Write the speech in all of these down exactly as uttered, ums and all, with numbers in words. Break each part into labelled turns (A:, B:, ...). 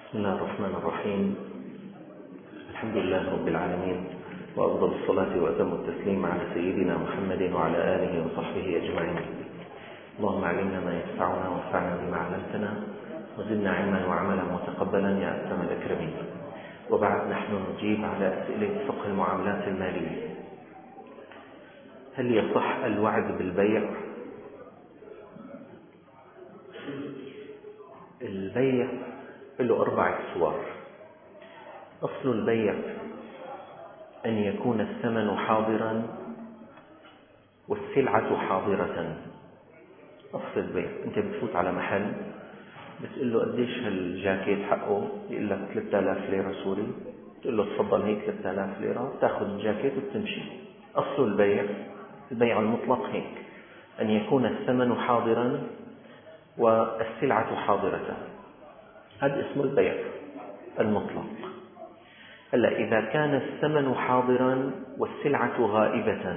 A: بسم الله الرحمن الرحيم. الحمد لله رب العالمين، وأفضل الصلاة وأتم التسليم على سيدنا محمد وعلى آله وصحبه أجمعين. اللهم علمنا ما ينفعنا وانفعنا بما علمتنا وزدنا علما وعملا متقبلا يا أكرم الأكرمين. وبعد، نحن نجيب على أسئلة فقه المعاملات المالية. هل يصح الوعد بالبيع؟ البيع له أربعة صور. أصل البيع أن يكون الثمن حاضرا والسلعة حاضرة. أصل البيع أنت بتفوت على محل بتقول له قديش هالجاكيت حقه، يقول لك ثلاثة آلاف ليرة سوري، تقول له تفضل هيك ثلاثة آلاف ليرة، تأخذ الجاكيت وتمشي. أصل البيع، البيع المطلق هيك، أن يكون الثمن حاضرا والسلعة حاضرة. هذا اسمه البيع المطلق. هلا إذا كان الثمن حاضرا والسلعة غائبة،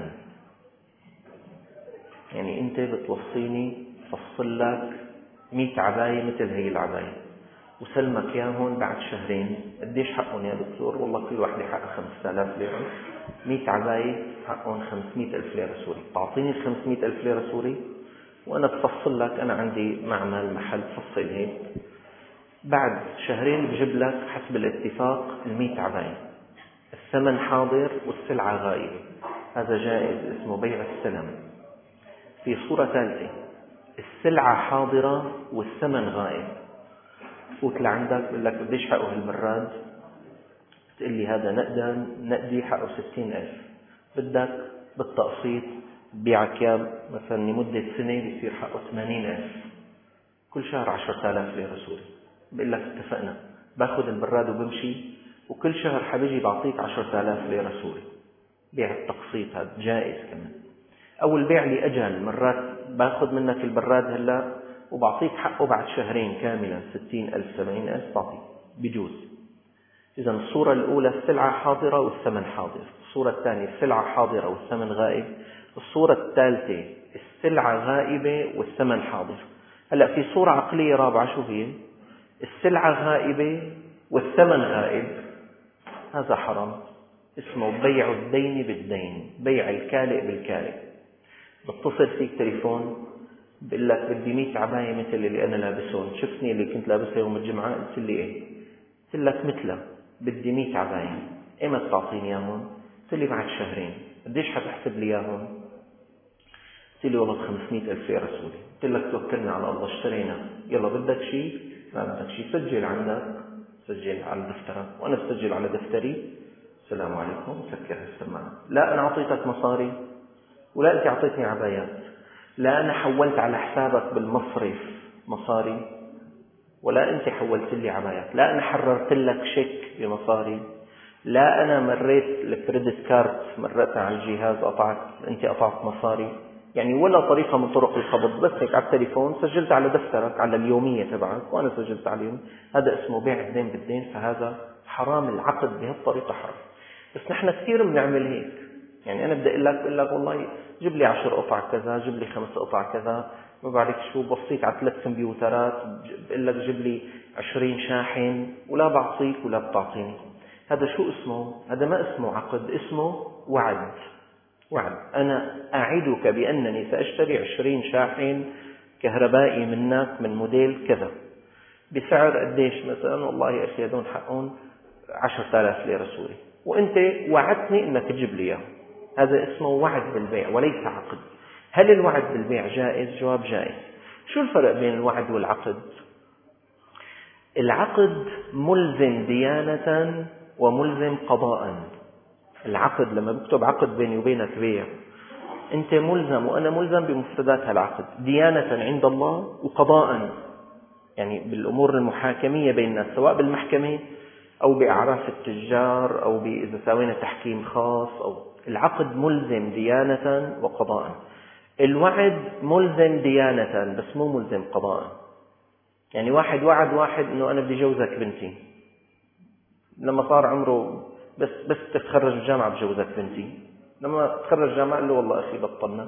A: يعني أنت بتوصيني فصل لك مئة عباية مثل هي العباية وسلمك ياهن بعد شهرين، قديش حقهم يا دكتور؟ والله كل واحدة حقها خمسة آلاف ليرة، مئة عباية حقهم خمسمئة ألف ليرة سوري. تعطيني الخمسمئة ألف ليرة سوري وأنا بفصل لك، أنا عندي معمل محل بفصل هيك، بعد شهرين بجيب لك حسب الاتفاق المئة عباية، الثمن حاضر والسلعة غائبة. هذا جائز، اسمه بيع السلم. في صورة ثالثة، السلعة حاضرة والثمن غائب. فوت لعندك بقول لك قديش حقه هالبراد، تقول لي هذا نقدا نقدي حقه ستين ألف، بدك بالتقسيط بيعك يا مثلا لمدة سنة بيصير حقه ثمانين ألف، كل شهر عشرة آلاف ليرة سوري. بقول لك اتفقنا، باخذ البراد وبمشي، وكل شهر حبيجي بعطيك عشرة آلاف ليرة سوري. بيع التقسيط هذا جائز كمان. أو البيع لأجل، مرات باخذ منك البراد هلا وبعطيك حقه بعد شهرين كاملا، ستين ألف سبعين ألف بعطيك، بيجوز. إذا الصورة الأولى السلعة حاضرة والثمن حاضر، الصورة الثانية السلعة حاضرة والثمن غائب، الصورة الثالثة السلعة غائبة والثمن حاضر. هلا في صورة عقلية رابعة، شو هي؟ السلعة غائبة والثمن غائب. هذا حرام، اسمه بيع الدين بالدين، بيع الكالئ بالكالئ. بتصل فيك تليفون بقول لك بدي مئة عباية مثل اللي أنا لابسهم، شفتني اللي كنت لابسها يوم الجمعة؟ قلت لي إيه؟ قلت لك مثله، بدي مئة عباية، إيمت تعطيني إياهم؟ قلت لي بعد شهرين. قديش حتحسب لي إياهم؟ قلت لي والله خمسمئة ألف ليرة سوري. قلت لك توكلنا على الله، اشترينا، يلا بدك شيء؟ ما بدك شيء، سجل عندك، سجل على دفترك وأنا بسجل على دفتري، السلام عليكم، سكر السماعة. لا أنا أعطيتك مصاري، ولا أنت أعطيتني عبايات، لا أنا حولت على حسابك بالمصرف مصاري، ولا أنت حولت لي عبايات، لا أنا حررت لك شيك بمصاري، لا أنا مريت الكريدت كارت مرتها على الجهاز قطعت، أنت قطعت مصاري، يعني ولا طريقة من طرق القبض، بس هيك على التليفون سجلت على دفترك على اليومية تبعك وأنا سجلت عليهم. هذا اسمه بيع الدين بالدين، فهذا حرام. العقد بهالطريقة حرام. بس نحن كثير بنعمل هيك، يعني أنا بدي أقول لك بقول لك والله جيب لي عشر قطع كذا، جيب لي خمس قطع كذا، ما بعرف شو، بصيت على ثلاث كمبيوترات، بقول لك جيب لي عشرين شاحن، ولا بعطيك ولا بتعطيني. هذا شو اسمه؟ هذا ما اسمه عقد، اسمه وعد. وعد، أنا أعدك بأنني سأشتري عشرين شاحن كهربائي منك من موديل كذا بسعر قديش مثلا، والله يا أخي هذول حقهم عشرة آلاف ليرة سوري، وأنت وعدتني أنك تجيب لي إياه. هذا اسمه وعد بالبيع وليس عقد. هل الوعد بالبيع جائز؟ جواب جائز. شو الفرق بين الوعد والعقد؟ العقد ملزم ديانة وملزم قضاء. العقد لما بكتب عقد بيني وبينك بيع، أنت ملزم وأنا ملزم بمفردات هالعقد، ديانة عند الله وقضاء، يعني بالأمور المحاكمية بين الناس، سواء بالمحكمة أو بأعراف التجار أو إذا سوينا تحكيم خاص. أو العقد ملزم ديانة وقضاء. الوعد ملزم ديانة بس مو ملزم قضاء. يعني واحد وعد واحد إنه أنا بدي جوزك بنتي، لما صار عمره بس بس تتخرج الجامعة بجوزك بنتي، لما تخرج الجامعة قال له والله أخي بطلنا،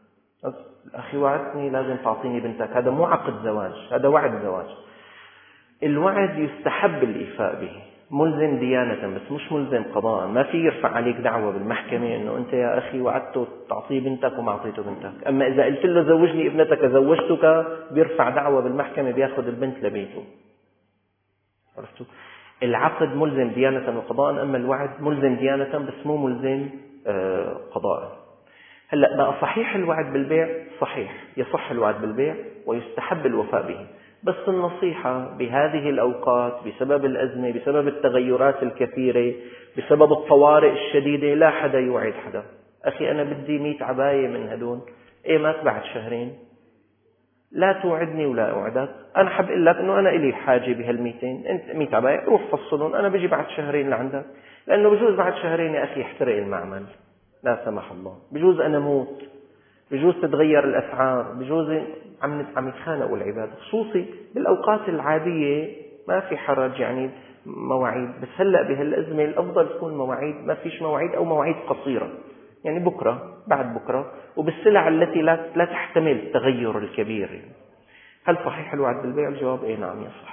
A: أخي وعدتني لازم تعطيني بنتك. هذا مو عقد زواج، هذا وعد زواج. الوعد يستحب الإيفاء به، ملزم ديانة بس مش ملزم قضاء. ما في يرفع عليك دعوة بالمحكمة إنه أنت يا أخي وعدته تعطيه بنتك وما أعطيته بنتك. أما إذا قلت له زوجني ابنتك زوجتك، بيرفع دعوة بالمحكمة بياخذ البنت لبيته. عرفتوا؟ العقد ملزم ديانة وقضاء، أما الوعد ملزم ديانة بس مو ملزم قضاء. هلأ بقى صحيح الوعد بالبيع، صحيح يصح الوعد بالبيع ويستحب الوفاء به، بس النصيحة بهذه الأوقات بسبب الأزمة، بسبب التغيرات الكثيرة، بسبب الطوارئ الشديدة، لا حدا يوعد حدا. أخي أنا بدي مئة عباية من هدول، إيه مات بعد شهرين، لا توعدني ولا أوعدك. أنا حب أقول لك أنه أنا إلي حاجة بهالميتين، أنت مئة عباية روح فصلون، أنا بيجي بعد شهرين لعندك. لأنه بجوز بعد شهرين يا أخي يحترق المعمل، لا سمح الله، بجوز أنا موت، بجوز تتغير الأسعار، بجوز عم عم يتخانقوا العباد. خصوصي بالأوقات العادية ما في حرج يعني مواعيد، بس هلأ بهالأزمة الأفضل تكون مواعيد، ما فيش مواعيد أو مواعيد قصيرة، يعني بكرة بعد بكرة، وبالسلع التي لا لا تحتمل التغير الكبير. هل صحيح الوعد بالبيع؟ الجواب إيه نعم يصح.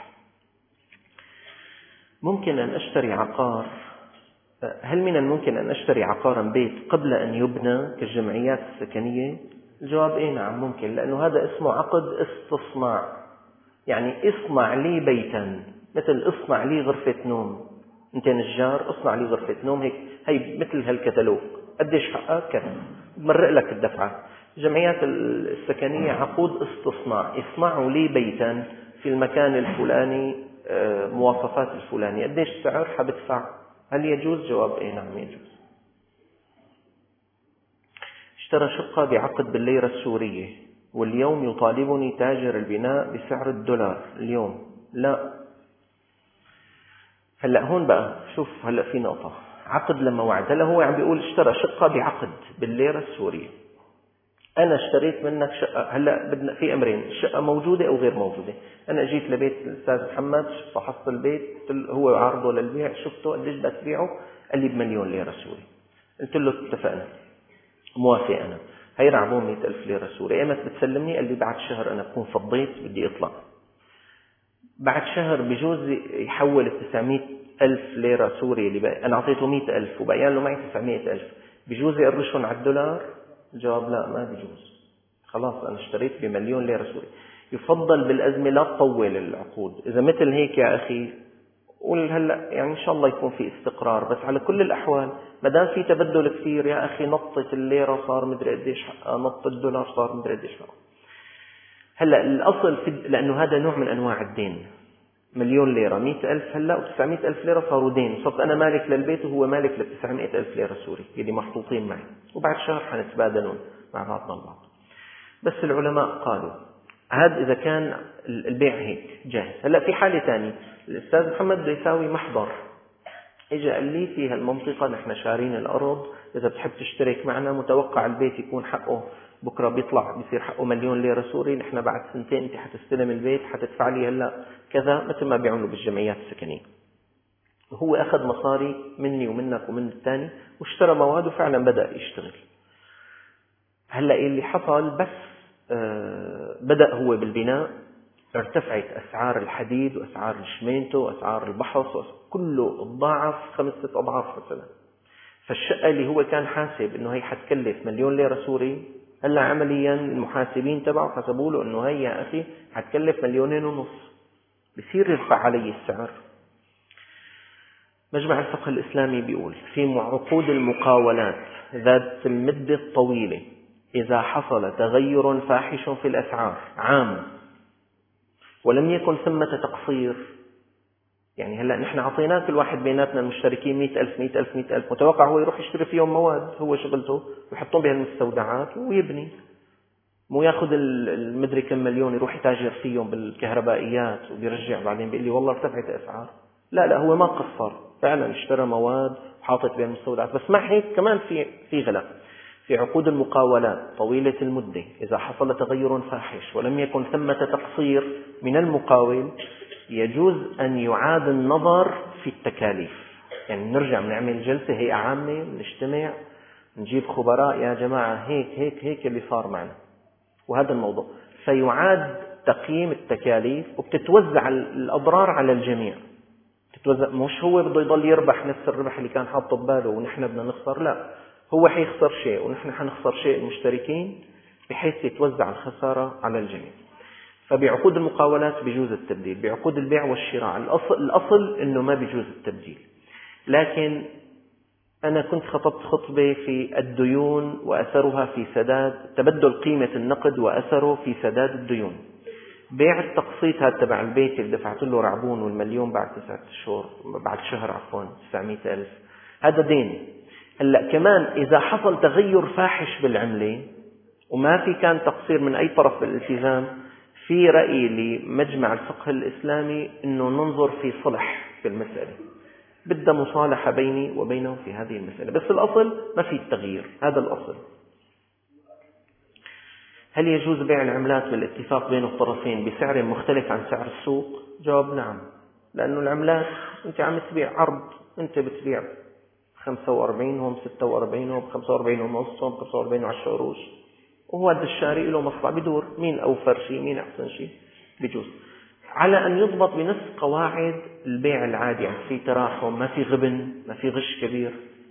A: ممكن أن أشتري عقار، هل من الممكن أن أشتري عقارا بيت قبل أن يبنى كالجمعيات السكنية؟ الجواب إيه نعم ممكن، لأنه هذا اسمه عقد استصناع، يعني اصنع لي بيتا، مثل اصنع لي غرفة نوم. أنت نجار اصنع لي غرفة نوم، هيك هي مثل هالكتالوج، قديش حقك كذا، بمرق لك الدفعة. الجمعيات السكنية عقود استصناع، اصنعوا لي بيتا في المكان الفلاني، مواصفات الفلانية، قديش السعر حبدفع. هل يجوز؟ جواب إيه نعم يجوز. اشترى شقة بعقد بالليرة السورية واليوم يطالبني تاجر البناء بسعر الدولار اليوم. لا، هلأ هون بقى شوف، هلأ في نقطة. عقد لما وعد، هلأ هو عم بيقول اشترى شقة بعقد بالليرة السورية، أنا اشتريت منك شقة. هلأ بدنا في أمرين، الشقة موجودة أو غير موجودة. أنا جيت لبيت الأستاذ محمد، فحصت البيت، هو عارضه للبيع، شفته قديش بدك تبيعه، قال لي بمليون ليرة سوري. قلت له اتفقنا، موافق أنا، هي رعبون مئة ألف ليرة سوري، إيمت بتسلمني؟ قال لي بعد شهر أنا بكون فضيت بدي أطلع. بعد شهر بجوز يحول التسعمئة ألف ليرة سوري اللي بقى. أنا أعطيته مئة ألف وبقيان له معي تسعمئة ألف، بجوز يقرشون على الدولار؟ الجواب لا، ما بجوز. خلاص أنا اشتريت بمليون ليرة سوري. يفضل بالأزمة لا تطول العقود. إذا مثل هيك يا أخي قول هلأ يعني إن شاء الله يكون في استقرار، بس على كل الأحوال ما دام في تبدل كثير يا أخي، نطت الليرة صار مدري قديش حقها، نط الدولار صار مدري قديش حقها. هلأ الأصل في، لأنه هذا نوع من أنواع الدين، مليون ليرة مئة ألف هلأ وتسعمئة ألف ليرة صاروا دين، صرت أنا مالك للبيت وهو مالك لتسعمئة ألف ليرة سوري اللي محطوطين معي، وبعد شهر حنتبادلون مع بعضنا البعض. بس العلماء قالوا هذا إذا كان البيع هيك جاهز. هلأ في حالة ثانية، الأستاذ محمد بده يساوي محضر، إجا قال لي في هالمنطقة نحن شارين الأرض، إذا بتحب تشترك معنا متوقع البيت يكون حقه بكرة بيطلع بيصير حقه مليون ليرة سوري، نحن بعد سنتين أنت حتستلم البيت، حتدفع لي هلأ كذا، مثل ما بيعملوا بالجمعيات السكنية. وهو أخذ مصاري مني ومنك ومن الثاني واشترى مواد وفعلا بدأ يشتغل. هلأ اللي حصل بس آه بدأ هو بالبناء، ارتفعت أسعار الحديد وأسعار الشمينتو وأسعار البحص، كله تضاعف خمسة أضعاف مثلا. فالشقة اللي هو كان حاسب إنه هي حتكلف مليون ليرة سوري، هلا عمليا المحاسبين تبعه حسبوا له إنه هي يا أخي حتكلف مليونين ونص، بصير يرفع علي السعر. مجمع الفقه الإسلامي بيقول في عقود المقاولات ذات المدة الطويلة إذا حصل تغير فاحش في الأسعار عام ولم يكن ثمة تقصير، يعني هلأ نحن عطيناه كل واحد بيناتنا المشتركين مئة ألف مئة ألف مئة ألف، متوقع هو يروح يشتري فيهم مواد، هو شغلته ويحطون بها المستودعات ويبني، مو ياخذ المدري كم مليون يروح يتاجر فيهم بالكهربائيات وبيرجع بعدين بيقول لي والله ارتفعت الأسعار. لا لا، هو ما قصر، فعلا اشترى مواد وحاطط بها المستودعات. بس مع هيك كمان في في غلا في عقود المقاولات طويلة المدة إذا حصل تغير فاحش ولم يكن ثمة تقصير من المقاول، يجوز أن يعاد النظر في التكاليف. يعني نرجع نعمل جلسة هيئة عامة، نجتمع نجيب خبراء، يا جماعة هيك هيك هيك اللي صار معنا وهذا الموضوع، فيعاد تقييم التكاليف وبتتوزع الأضرار على الجميع. تتوزع، مش هو بده يضل يربح نفس الربح اللي كان حاطه بباله ونحن بدنا نخسر، لا، هو حيخسر شيء ونحن حنخسر شيء المشتركين، بحيث يتوزع الخسارة على الجميع. فبعقود المقاولات بيجوز التبديل، بعقود البيع والشراء الأصل, الأصل إنه ما بيجوز التبديل. لكن أنا كنت خطبت خطبة في الديون وأثرها في سداد، تبدل قيمة النقد وأثره في سداد الديون. بيع التقسيط هذا تبع البيت اللي دفعت له رعبون والمليون بعد تسعة شهور بعد شهر عفوا تسعمائة ألف، هذا دين. هلا كمان إذا حصل تغير فاحش بالعملة وما في كان تقصير من أي طرف بالالتزام، في رأي لمجمع الفقه الإسلامي إنه ننظر في صلح في المسألة، بدها مصالحة بيني وبينه في هذه المسألة، بس الأصل ما في التغيير، هذا الأصل. هل يجوز بيع العملات بالاتفاق بين الطرفين بسعر مختلف عن سعر السوق؟ جواب نعم، لأنه العملات أنت عم تبيع عرض، أنت بتبيع خمسة وأربعين وهم ستة وأربعين وهم خمسة وأربعين ونص وهم خمسة وأربعين وعشرة قروش، وهو هذا الشاري له مصلحة بدور مين أوفر شيء مين أحسن شيء، بيجوز على أن يضبط بنفس قواعد البيع العادي، يعني في تراحم، ما في غبن، ما في غش كبير.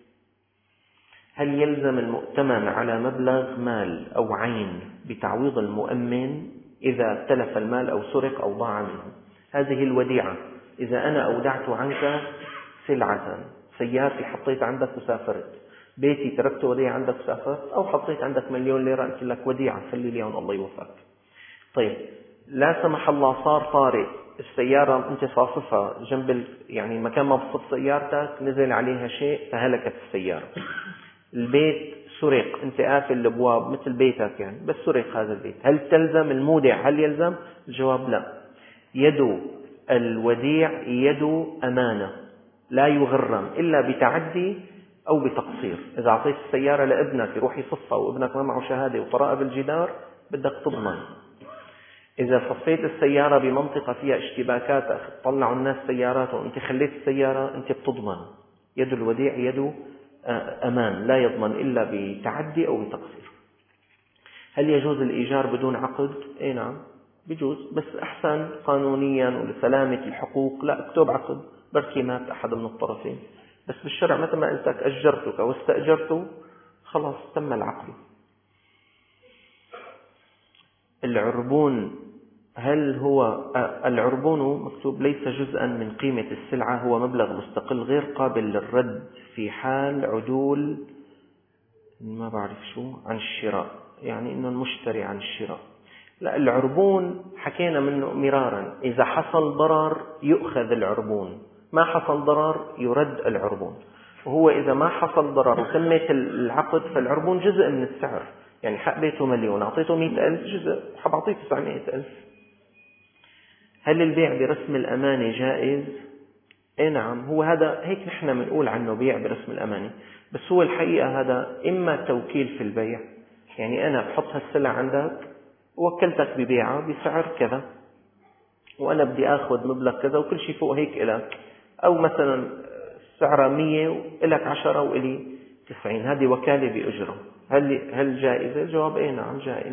A: هل يلزم المؤتمن على مبلغ مال أو عين بتعويض المؤمن إذا تلف المال أو سرق أو ضاع منه؟ هذه الوديعة، إذا أنا أودعت عنك سلعة، سيارتي حطيت عندك وسافرت، بيتي تركته وديعة عندك وسافرت، أو حطيت عندك مليون ليرة قلت لك وديعة خلي لي الله يوفقك. طيب لا سمح الله صار طارئ، السيارة أنت صاففها جنب ال... يعني مكان ما بتصف سيارتك نزل عليها شيء فهلكت السيارة. البيت سرق، أنت قافل الأبواب مثل بيتك يعني، بس سرق هذا البيت، هل تلزم المودع؟ هل يلزم؟ الجواب لا. يد الوديع يد أمانة لا يغرم إلا بتعدي أو بتقصير. إذا أعطيت السيارة لابنك يروح يصفها وابنك ما معه شهادة وطرقها بالجدار بدك تضمن. إذا صفيت السيارة بمنطقة فيها اشتباكات طلعوا الناس سيارات وأنت خليت السيارة أنت بتضمن. يد الوديع يد أمان لا يضمن إلا بتعدي أو بتقصير. هل يجوز الإيجار بدون عقد؟ إيه نعم بيجوز، بس أحسن قانونيا ولسلامة الحقوق لا اكتب عقد، بركي مات أحد من الطرفين، بس بالشرع مثل ما قلتك أجرتك واستأجرته خلاص تم العقد. العربون، هل هو العربون مكتوب ليس جزءا من قيمة السلعة، هو مبلغ مستقل غير قابل للرد في حال عدول ما بعرف شو عن الشراء، يعني إنه المشتري عن الشراء. لا، العربون حكينا منه مرارا، إذا حصل ضرر يؤخذ العربون، ما حصل ضرر يرد العربون. وهو إذا ما حصل ضرر وتمت العقد فالعربون جزء من السعر، يعني حق بيته مليون أعطيته مئة ألف جزء حبعطيه تسعمائة ألف. هل البيع برسم الأمانة جائز؟ إيه نعم، هو هذا هيك نحن بنقول عنه بيع برسم الأمانة، بس هو الحقيقة هذا إما توكيل في البيع، يعني أنا بحط هالسلعة عندك ووكلتك ببيعها بسعر كذا وأنا بدي أخذ مبلغ كذا وكل شيء فوق هيك إلك، أو مثلا سعرها مية وإلك عشرة وإلي تسعين، هذه وكالة بأجرة. هل هل جائزة؟ الجواب إيه نعم جائز.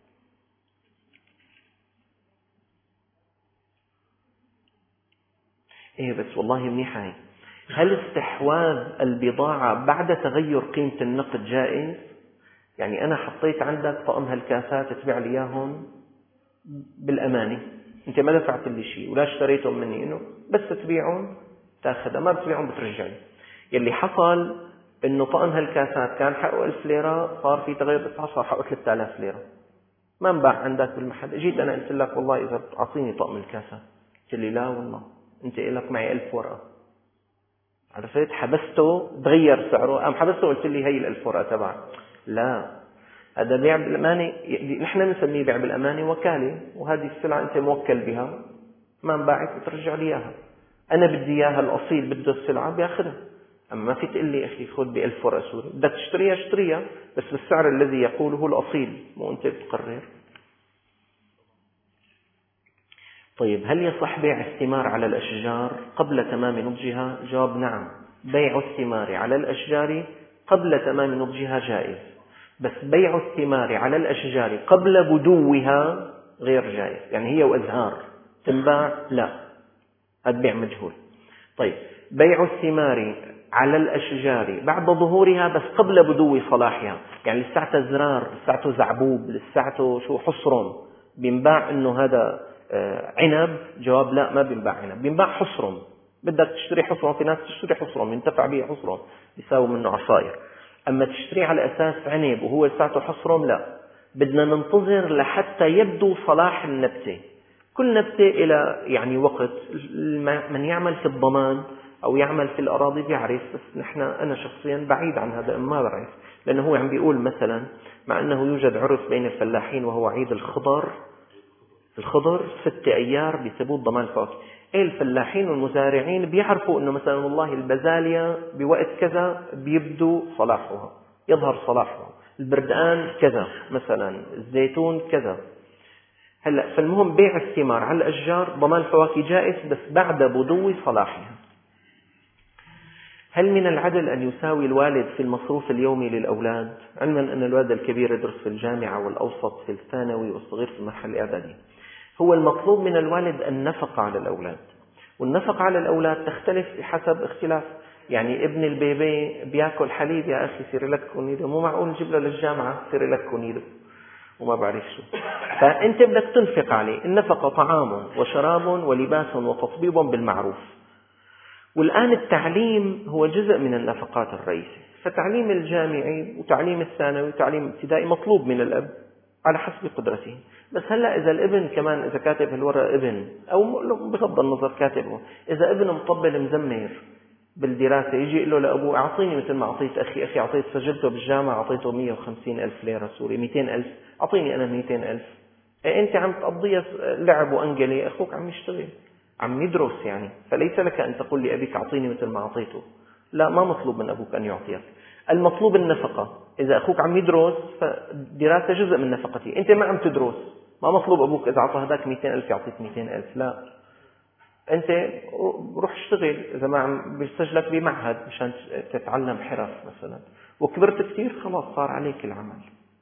A: إيه بس والله منيحة هي. هل استحواذ البضاعة بعد تغير قيمة النقد جائز؟ يعني أنا حطيت عندك طقم هالكاسات تبيع لي إياهم بالأمانة، أنت ما دفعت لي شيء ولا اشتريتهم مني، إنه بس تبيعهم تاخذها، ما بتبيعهم بترجعني. يلي حصل إنه طقم هالكاسات كان حقه ألف ليرة صار في تغير بالأسعار صار حقه ثلاثة آلاف ليرة، ما انباع عندك بالمحل. جيت أنا قلت لك والله إذا تعطيني طقم الكاسات، قلت لي لا والله أنت إلك معي ألف ورقة، عرفت؟ حبسته تغير سعره، أم حبسته قلت لي هي الألف ورقة تبعك. لا، هذا بيع بالأمانة، نحن نسميه بيع بالأمانة وكالة، وهذه السلعة أنت موكل بها ما انباعت بترجع لي إياها، أنا بدي إياها الأصيل بده السلعة بياخذها. أما ما في تقول لي أخي خذ بألف ورقة سوري، بدك تشتريها اشتريها بس بالسعر الذي يقوله الأصيل، مو أنت بتقرر. طيب هل يصح بيع الثمار على الأشجار قبل تمام نضجها؟ جواب نعم، بيع الثمار على الأشجار قبل تمام نضجها جائز، بس بيع الثمار على الأشجار قبل بدوها غير جائز، يعني هي وأزهار تنباع لا، هذا بيع مجهول. طيب بيع الثمار على الأشجار بعد ظهورها بس قبل بدو صلاحها، يعني لساعته زرار، لساعته زعبوب، لساعته شو حصرم، بينباع إنه هذا عنب؟ جواب لا، ما بينباع عنب، بينباع حصرم. بدك تشتري حصرم، في ناس تشتري حصرم ينتفع به حصرم يساوي منه عصاير. أما تشتري على أساس عنب وهو لساعته حصرم لا، بدنا ننتظر لحتى يبدو صلاح النبتة. كل نبتة إلى يعني وقت، من يعمل في الضمان أو يعمل في الأراضي بيعرف، بس نحن أنا شخصيا بعيد عن هذا ما بعرف، لأنه هو عم بيقول مثلا مع أنه يوجد عرف بين الفلاحين وهو عيد الخضر، الخضر ست أيار بيسبوه ضمان فواكه. إيه الفلاحين والمزارعين بيعرفوا أنه مثلا والله البازاليا بوقت كذا بيبدو صلاحها، يظهر صلاحها، البردقان كذا مثلا، الزيتون كذا. هلا فالمهم بيع الثمار على الأشجار ضمان فواكه جائز بس بعد بدو صلاحها. هل من العدل أن يساوي الوالد في المصروف اليومي للأولاد، علما أن الولد الكبير يدرس في الجامعة والأوسط في الثانوي والصغير في المرحلة الإعدادية؟ هو المطلوب من الوالد النفقة على الأولاد، والنفقة على الأولاد تختلف بحسب اختلاف. يعني ابن البيبي بياكل حليب يا أخي سير لك كونيدو، مو معقول نجيب له للجامعة سير لك كونيدو وما بعرف شو. فأنت بدك تنفق عليه. النفقة طعام وشراب ولباس وتطبيب بالمعروف. والآن التعليم هو جزء من النفقات الرئيسية، فتعليم الجامعي وتعليم الثانوي وتعليم الابتدائي مطلوب من الأب على حسب قدرته. بس هلأ إذا الابن كمان إذا كاتب الورقة ابن، أو بغض النظر كاتبه، إذا ابن مطبل مزمر بالدراسة يجي يقول له لأبوه أعطيني مثل ما أعطيت أخي، أخي أعطيت سجلته بالجامعة أعطيته مئة وخمسين ألف ليرة سوري، مئتين ألف، أعطيني أنا مئتين ألف. إيه أنت عم تقضيها لعب وأنجلي، أخوك عم يشتغل عم يدرس يعني، فليس لك أن تقول لأبيك أعطيني مثل ما أعطيته. لا، ما مطلوب من أبوك أن يعطيك، المطلوب النفقة. إذا أخوك عم يدرس فدراسة جزء من نفقتي، أنت ما عم تدرس ما مطلوب أبوك إذا أعطى هذاك مئتين ألف يعطيك مئتين ألف، لا، أنت روح اشتغل. إذا ما عم بيسجلك بمعهد مشان تتعلم حرف مثلا وكبرت كثير خلاص صار عليك العمل.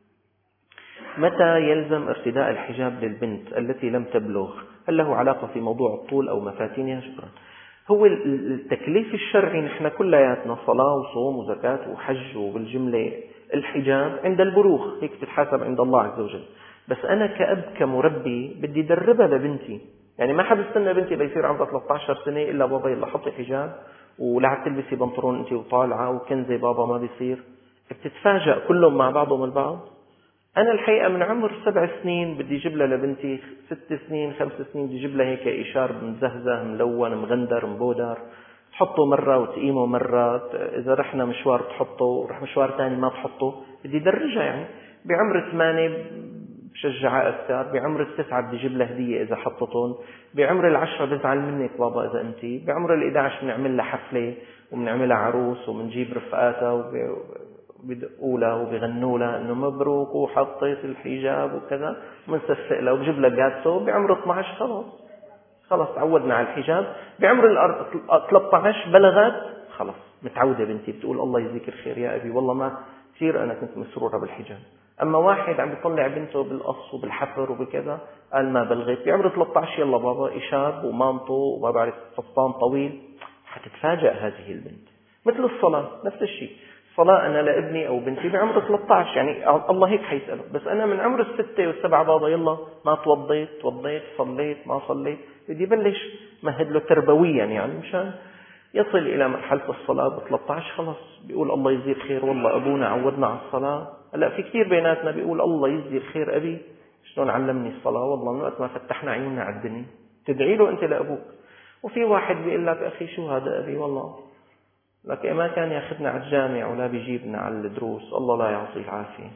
A: متى يلزم ارتداء الحجاب للبنت التي لم تبلغ؟ هل له علاقة في موضوع الطول أو مفاتينها؟ شكرا. هو التكليف الشرعي نحن كلياتنا صلاة وصوم وزكاة وحج، وبالجملة الحجاب عند البلوغ هيك تتحاسب عند الله عز وجل. بس أنا كأب كمربي بدي دربها لبنتي، يعني ما حد استنى بنتي بيصير عمرها ثلاثة عشر سنة إلا بابا يلا حطي حجاب ولا تلبسي بنطلون أنت وطالعة وكنزة بابا، ما بيصير. بتتفاجأ كلهم مع بعضهم البعض. أنا الحقيقة من عمر سبع سنين بدي أجيب لها لبنتي، ست سنين خمس سنين بدي أجيب لها هيك إشار مزهزه ملون مغندر مبودر، تحطه مرة وتقيمه مرة، إذا رحنا مشوار تحطه ورح مشوار تاني ما تحطه، بدي درجها. يعني بعمر ثمانية بشجعها أكثر، بعمر التسعة بدي أجيب لها هدية إذا حطتهم، بعمر العشرة بزعل منك بابا إذا أنتي، بعمر الإحدى عشر بنعمل لها حفلة وبنعملها عروس وبنجيب رفقاتها وب... بدقولها وبغنوا لها انه مبروك وحطيت الحجاب وكذا، بنصفق لها وبجيب لها جاتو. بعمر اثني عشر خلاص خلاص تعودنا على الحجاب. بعمر ثلاثة عشر بلغت خلاص متعودة بنتي، بتقول الله يجزيك الخير يا أبي والله ما كثير أنا كنت مسرورة بالحجاب. أما واحد عم بيطلع بنته بالقص وبالحفر وبكذا قال ما بلغت، بعمر ثلاثة عشر يلا بابا إشاب ومامطو وما بعرف فستان طويل. حتتفاجأ هذه البنت. مثل الصلاة نفس الشيء، صلاة أنا لابني أو بنتي بعمر ثلاثة عشر يعني الله هيك حيسأله، بس أنا من عمر الستة والسبعة بابا يلا ما توضيت توضيت صليت ما صليت، بدي بلش مهد له تربويا يعني مشان يصل إلى مرحلة الصلاة ب ثلاثة عشر خلاص بيقول الله يجزيه الخير والله أبونا عودنا على الصلاة. هلا في كثير بيناتنا بيقول الله يجزيه الخير أبي شلون علمني الصلاة والله من وقت ما فتحنا عيوننا على الدنيا، تدعي له أنت لأبوك. وفي واحد بيقول لك أخي شو هذا أبي والله لكن ما كان ياخذنا على الجامع ولا بيجيبنا على الدروس، الله لا يعطيه العافية.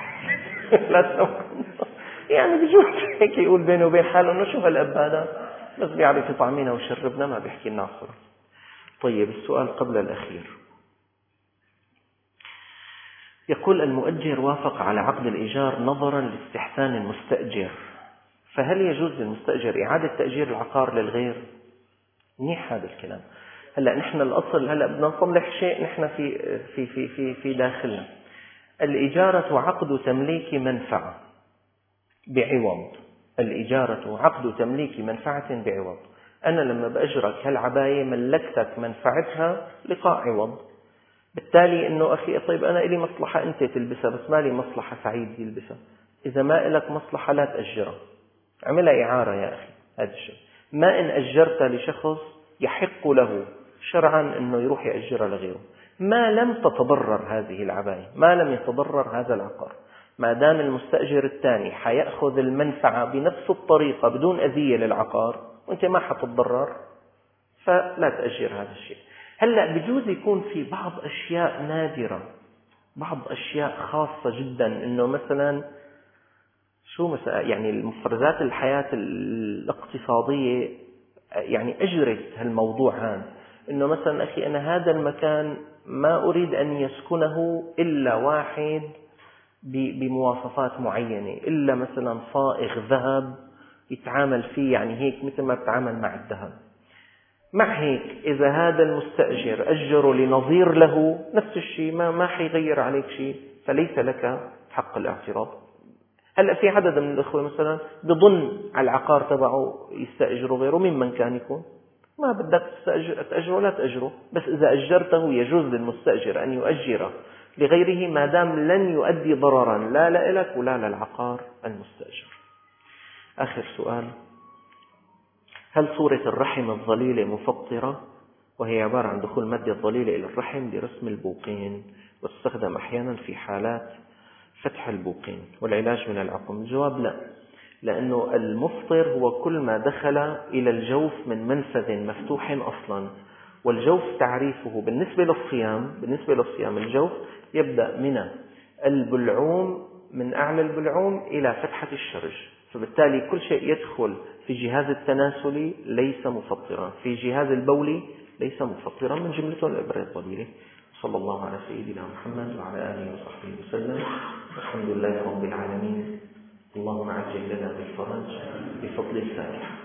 A: لا تسمع يعني بيجوز هيك يقول بينه وبين حاله انه شو هالاب هذا، بس بيعرف يطعمينا ويشربنا ما بيحكي لنا عصره. طيب السؤال قبل الأخير يقول المؤجر وافق على عقد الإيجار نظرا لاستحسان المستأجر، فهل يجوز للمستأجر إعادة تأجير العقار للغير؟ منيح هذا الكلام. هلا نحن الأصل هلا بدنا نصلح شيء نحن في في في في في داخلنا. الإجارة عقد تمليك منفعة بعوض، الإجارة عقد تمليك منفعة بعوض. أنا لما بأجرك هالعباية ملكتك منفعتها لقاء عوض، بالتالي إنه أخي طيب أنا إلي مصلحة أنت تلبسها بس ما لي مصلحة سعيد يلبسها. إذا ما إلك مصلحة لا تأجرها، عملها إعارة يا أخي. هذا الشيء ما إن أجرت لشخص يحق له شرعا إنه يروح يأجرها لغيره، ما لم تتضرر هذه العباية، ما لم يتضرر هذا العقار، ما دام المستأجر الثاني حيأخذ المنفعة بنفس الطريقة بدون أذية للعقار وأنت ما حتتضرر فلا تأجر هذا الشيء. هلأ بجوز يكون في بعض أشياء نادرة، بعض أشياء خاصة جدا، إنه مثلا شو مثلا يعني المفرزات الحياة الاقتصادية يعني أجرت هالموضوع هذا، إنه مثلا أخي أنا هذا المكان ما أريد أن يسكنه إلا واحد بمواصفات معينة، إلا مثلا صائغ ذهب يتعامل فيه يعني هيك مثل ما بتعامل مع الذهب. مع هيك إذا هذا المستأجر أجر لنظير له نفس الشيء ما ما حيغير عليك شيء، فليس لك حق الاعتراض. هلأ في عدد من الأخوة مثلا بظن على العقار تبعه يستأجروا غيره، ممن كان يكون ما بدك تأجره لا تأجره، بس إذا أجرته يجوز للمستأجر أن يؤجره لغيره ما دام لن يؤدي ضررا لا لك ولا للعقار المستأجر. آخر سؤال: هل صورة الرحم الظليلة مفطرة؟ وهي عبارة عن دخول مادة ظليلة إلى الرحم لرسم البوقين، وتستخدم أحيانا في حالات فتح البوقين والعلاج من العقم. الجواب لا، لأنه المفطر هو كل ما دخل إلى الجوف من منفذ مفتوح أصلا، والجوف تعريفه بالنسبة للصيام بالنسبة للصيام الجوف يبدأ من البلعوم، من أعلى البلعوم إلى فتحة الشرج، فبالتالي كل شيء يدخل في جهاز التناسلي ليس مفطرا، في جهاز البولي ليس مفطرا، من جملته الإبرة الظليلة. صلى الله على سيدنا محمد وعلى آله وصحبه وسلم، الحمد لله رب العالمين. اللهم عجل لنا بالفرج بفضل الفاتحة.